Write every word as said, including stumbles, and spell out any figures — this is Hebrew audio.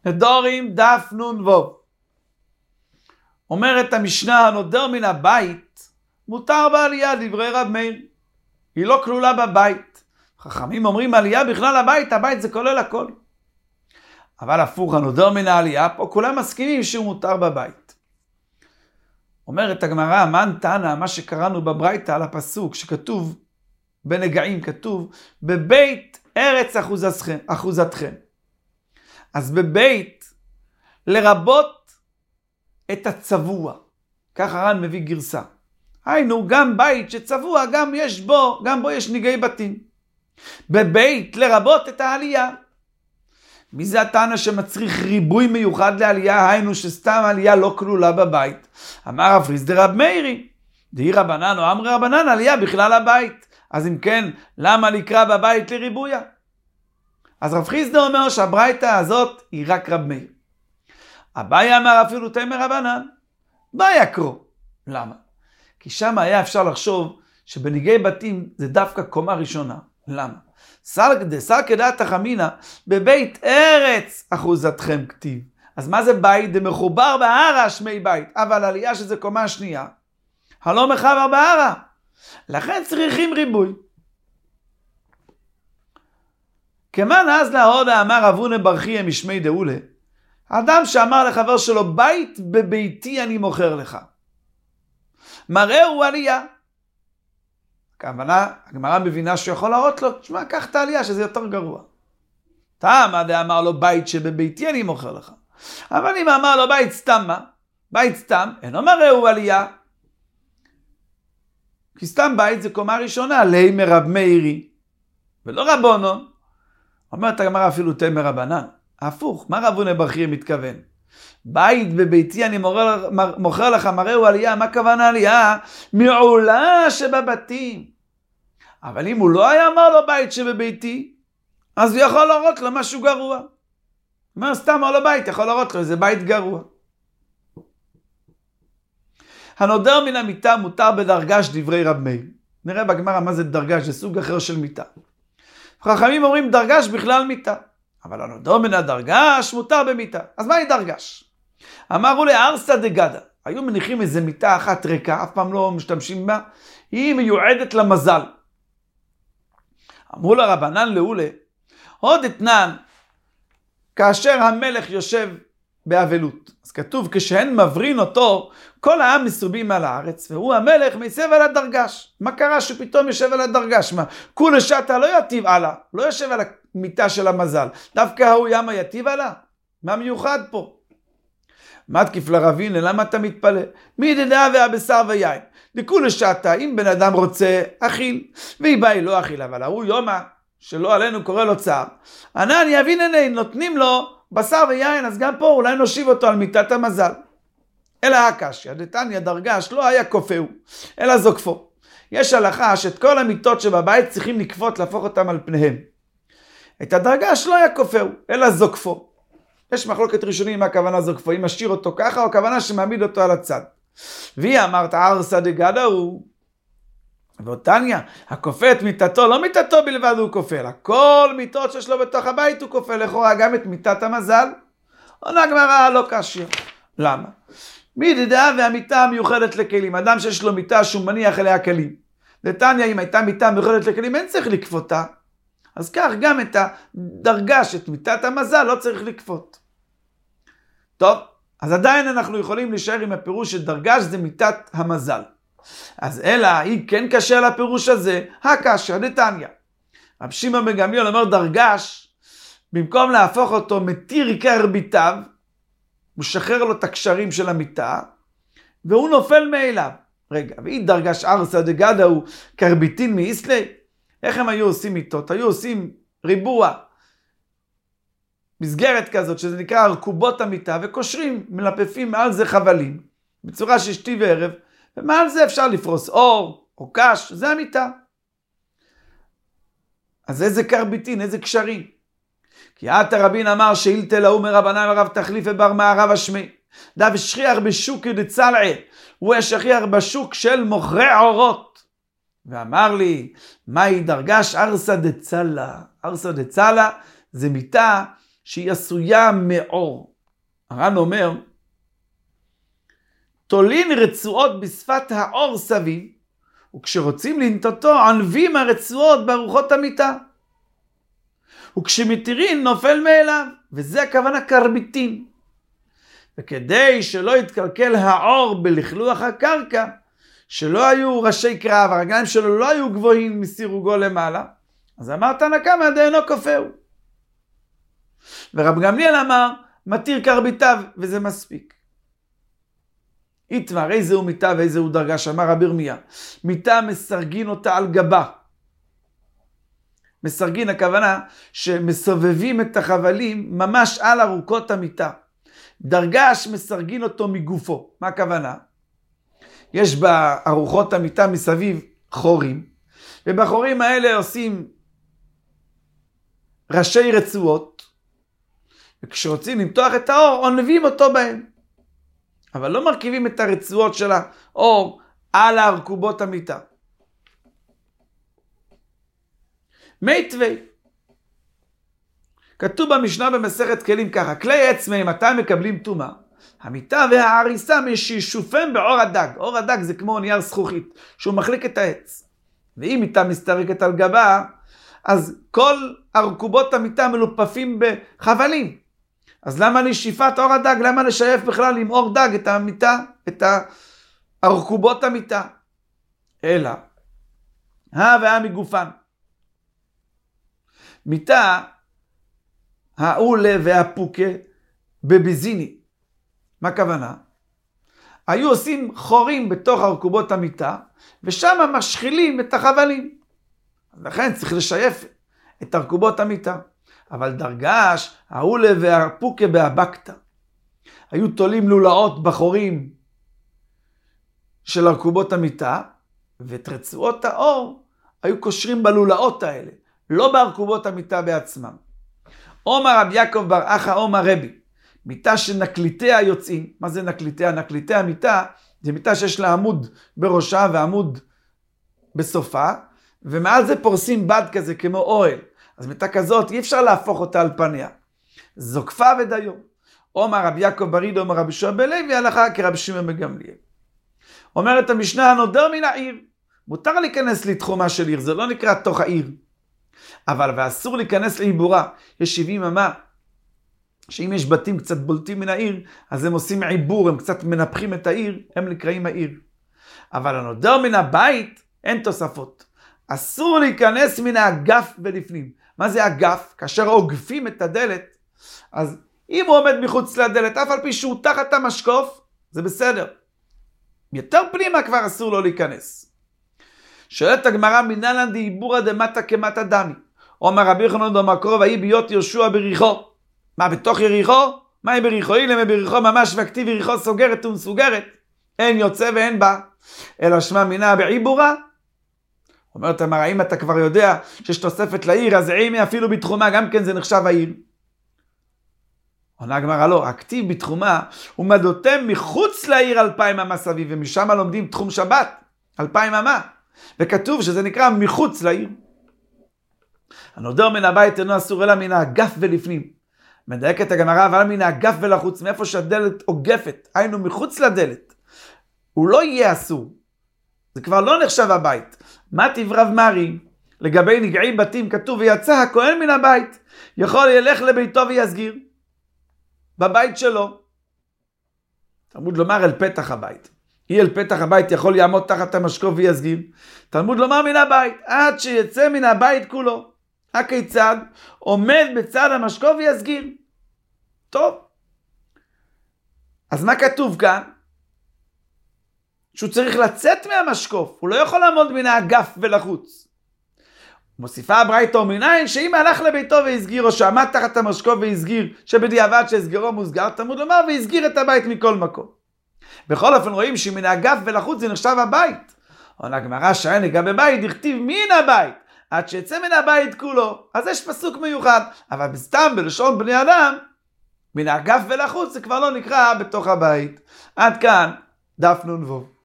נדורים דף נון וו. אומרת המשנה, הנודר מן הבית מותר בעלייה, דברי רב מאיר. היא לא כלולה בבית. חכמים אומרים עלייה בכלל הבית, הבית זה כולל הכל. אבל הפוך, הנודר מן העלייה, פה כולם מסכימים שהוא מותר בבית. אומרת הגמרא, מן תנא, מה שקראנו בברייתא על הפסוק שכתוב בנגעים, כתוב בבית ארץ אחוזתכם, אחוזתכם. אז בבית לרבות את הצבוע. כך הר"ן מביא גרסה. היינו, גם בית שצבוע, גם יש בו, גם בו יש ניגי בתים. בבית לרבות את העלייה. מי זה הטענה שמצריך ריבוי מיוחד לעלייה? היינו שסתם עלייה לא כלולה בבית. אמר רב פריס דרב מאירי, דהי רבנן או אמרי רבנן, עלייה בכלל הבית. אז אם כן, למה לקרוא בבית לריבויה? אז רב חיסדא אומר שהברייתא הזאת היא רק רב מאיר. אביי אמר אפילו תמר רבנן, באי אקרוא. למה? כי שם היה אפשר לחשוב שבניגי בתים זה דווקא קומה ראשונה. למה? סלקא דעתא חמינא, בבית ארץ אחוזתכם כתיב. אז מה זה בית? זה מחובר בהרה שמי בית. אבל עלייה שזה קומה שנייה, הלא מחבר בהרה. לכן צריכים ריבוי. כמן אז להודה אמר אבונה ברכיה משמי דאולה, אדם שאמר לחבר שלו, בית בביתי אני מוכר לך. מראה הוא עלייה. הכוונה, הגמרא מבינה שהוא יכול להראות לו, תשמע, קח את העלייה שזה יותר גרוע. תמה דאמר לו, בית שבביתי אני מוכר לך. אבל אם אמר לו, בית סתם מה? בית סתם, אינו מראה הוא עלייה. כי סתם בית זה קומה ראשונה, לימי רב מאירי, ולא רבונון. אומרת הגמרא אפילו תמר רבנן. הפוך, מה רב אבונה ברכיה מתכוון? בית בביתי אני מוכר, מוכר לך, מראה הוא עלייה. מה כוונה עלייה? מעולה שבבתים. אבל אם הוא לא היה אמר לו בית שבביתי, אז הוא יכול להראות לו משהו גרוע. אומר סתם אמר לו בית, יכול להראות לו, זה בית גרוע. הנודר מן המיטה מותר בדרגש דברי רב מאיר. נראה בגמרא מה זה דרגש, זה סוג אחר של מיטה. חכמים אומרים דרגש בכלל מיטה. אבל הנודר מן הדרגש מותר במיטה. אז מה היא דרגש? אמרו לארסא דגדא. היו מניחים איזה מיטה אחת ריקה, אף פעם לא משתמשים בה. היא מיועדת למזל. אמרו לרבנן לאולה, עוד אתנן, כאשר המלך יושב באבלות. אז כתוב, כשהן מברין אותו, כל העם מסובים על הארץ, והוא המלך מסב על הדרגש. מה קרה שפתאום יושב על הדרגש? מה? כולה שתה לא יטיב עלה, לא יושב על המיטה של המזל. דווקא הוא ימה יטיב עלה? מה מיוחד פה? מתקיף לרבין, למה אתה מתפלא? מי דדעה והבשר ויין? דכולה שתה, אם בן אדם רוצה, אכיל. והיא באי לא אכיל, אבל הוא יומה, שלא עלינו קורא לו צער. ענן יבין עיני, נותנים לו בשר ויין, אז גם פה אולי נושיב אותו על מיטת המזל. אלא הקשיא, דתניא דרגש לא היה כופהו, אלא זוקפו. יש הלכה שאת כל המיטות שבבית צריכים לקפות, להפוך אותם על פניהם. את הדרגש לא היה כופהו, אלא זוקפו. יש מחלוקת ראשונים מה הכוונה זוקפו, אם משאיר אותו ככה או הכוונה שמעמיד אותו על הצד. והיא אמרת ארסא דגדא הוא, ואותניה, הכופה את מיטתו, לא מיטתו בלבד הוא כופה, אלא כל מיטות שיש לו בתוך הבית הוא כופה, לכאורה גם את מיטת המזל. עונה גמרא לא קשיא. למה? מי דדעה והמיטה המיוחדת לכלים, אדם שיש לו מיטה שהוא מניח אליה כלים. דתניא, אם הייתה מיטה מיוחדת לכלים, אין צריך לקפותה. אז כך גם את הדרגש, את מיטת המזל, לא צריך לקפות. טוב, אז עדיין אנחנו יכולים להישאר עם הפירוש שדרגש זה מיטת המזל. אז אלא, היא כן קשה לפירוש הזה, הקשה, דתניא. רב שמעון בן גמליאל אומר דרגש, במקום להפוך אותו מתיר כרביתיו, הוא שחרר לו את הקשרים של המיטה, והוא נופל מאליו. רגע, והיא דרגש ארסא דגדא הוא כרביתין מאיסלי? איך הם היו עושים מיטות? היו עושים ריבוע, מסגרת כזאת, שזה נקרא ארכובות המיטה, וקושרים, מלפפים מעל זה חבלים, בצורה של שתי וערב, ומעל זה אפשר לפרוס אור או קש, זה המיטה. אז איזה קרביטין, איזה קשרים? כי עתה רבין אמר שאילתא להוא מרבנן הרב תחליף ובר מערב השמי. דב שכיח בשוק דצלעה, הוא השכיח בשוק של מוכרי עורות. ואמר לי, מהי דרגש ארסא דצלע? ארסא דצלע זה מיטה שהיא עשויה מאור. הר"ן אומר, תולין רצועות בשפת האור סביב, וכשרוצים לנטותו ענבים הרצועות בארוחות המיטה. וכשמתירין נופל מאליו, וזה הכוונה קרביטין. וכדי שלא יתקלקל העור בלכלוח הקרקע, שלא היו ראשי קרב, הרגליים שלו לא היו גבוהים מסירוגו למעלה, אז אמר תנא קמא דאינו כופהו. ורב גמליאל אמר, מתיר קרביטיו, וזה מספיק. איתמר, איזהו מיטה ואיזהו דרגה, שאמר רבי ירמיה, מיטה מסרגין אותה על גבה. מסרגין, הכוונה שמסובבים את החבלים ממש על ארוכות המיטה. דרגש מסרגין אותו מגופו. מה הכוונה? יש בארוחות המיטה מסביב חורים, ובחורים האלה עושים ראשי רצועות, וכשרוצים למתוח את האור, עונבים אותו בהם. אבל לא מרכיבים את הרצועות של האור על הרכובות המיטה. מיטווי. כתוב במשנה במסכת כלים ככה, כלי עץ מתי מקבלים טומאה? המיטה והעריסה משישופם באור הדג. אור הדג זה כמו נייר זכוכית, שהוא מחליק את העץ. ואם מיטה מסתרקת על גבה, אז כל הרכובות המיטה מלופפים בחבלים. אז למה נשיפת אור הדג? למה לשייף בכלל עם אור דג את המיטה, את הרכובות המיטה? אלא, הא והא מגופן. מיטה, העולה והפוקה בביזיני. מה הכוונה? היו עושים חורים בתוך הרכובות המיטה, ושם משחילים את החבלים. לכן צריך לשייף את הרכובות המיטה. אבל דרגש, העולה והפוקה בהבקתא. היו תולים לולאות בחורים של הרכובות המיטה, ואת רצועות האור היו קושרים בלולאות האלה, לא בהרכובות המיטה בעצמם. אומר רב יעקב בר אחא אומר רבי, מיטה שנקליטיה יוצאים. מה זה נקליטיה? נקליטי המיטה זה מיטה שיש לה עמוד בראשה ועמוד בסופה, ומעל זה פורסים בד כזה כמו אוהל. אז מיטה כזאת אי אפשר להפוך אותה על פניה. זוקפה ודיו. אומר רב יעקב בריד אומר רבי יהושע בן לוי הלכה כרבי שמעון בן גמליאל. אומרת המשנה, הנודר מן העיר. מותר להיכנס לתחומה של עיר, זה לא נקרא תוך העיר. אבל ואסור להיכנס לעיבורה. יש שבעים אמה, שאם יש בתים קצת בולטים מן העיר, אז הם עושים עיבור, הם קצת מנפחים את העיר, הם נקראים העיר. אבל הנודר מן הבית, אין תוספות. אסור להיכנס מן האגף ולפנים. מה זה אגף? כאשר עוגפים את הדלת, אז אם הוא עומד מחוץ לדלת, אף על פי שהוא תחת המשקוף, זה בסדר. יותר פנימה כבר אסור לו להיכנס. שואלת הגמרא, מנהלן דעיבורא דמטה כמטה דמי. אומר רבי יוחנן אומר קרוב, ההיא ביות יהושע בריחו. מה, בתוך יריחו? מה היא בריחו? הנה בריחו ממש, וכתיב יריחו סוגרת ומסוגרת. אין יוצא ואין בא. אלא שמע מינה בעיבורה. אומרת אמר, האם אתה כבר יודע שיש תוספת לעיר, אז עימי אפילו בתחומה, גם כן זה נחשב העיר. עונה הגמרא לא, הכתיב בתחומה, הוא מדותם מחוץ לעיר אלפיים אמה סביב, ומשם לומדים תחום שבת, אלפיים אמה. וכתוב שזה נקרא מחוץ לעיר. הנודר מן הבית אינו אסור אלא מן האגף ולפנים. מדייקת הגמרא, אבל מן האגף ולחוץ, מאיפה שהדלת עוגפת, היינו מחוץ לדלת. הוא לא יהיה אסור. זה כבר לא נחשב הבית. מה תברב מרי? לגבי נגעי בתים כתוב, ויצא הכהן מן הבית, יכול ילך לביתו ויסגיר. בבית שלו. תלמוד לומר אל פתח הבית. אי אל פתח הבית יכול יעמוד תחת המשקוף ויסגיר. תלמוד לומר מן הבית, עד שיצא מן הבית כולו. הכיצד? עומד בצד המשקוף ויסגיר. טוב. אז מה כתוב כאן? שהוא צריך לצאת מהמשקוף. הוא לא יכול לעמוד מן האגף ולחוץ. מוסיפה הברייתא ומנין, שאם הלך לביתו והסגיר, או שעמד תחת המשקוף והסגיר, שבדיעבד שהסגרו מוסגר, תלמוד לומר, והסגיר את הבית מכל מקום. בכל אופן רואים שמן האגף ולחוץ זה נחשב הבית. עונה הגמרא שאין לגבי בית, דכתיב מן הבית, עד שיצא מן הבית כולו. אז יש פסוק מיוחד, אבל בסתם בלשון בני אדם, מן האגף ולחוץ זה כבר לא נקרא בתוך הבית. עד כאן דף נ"ו.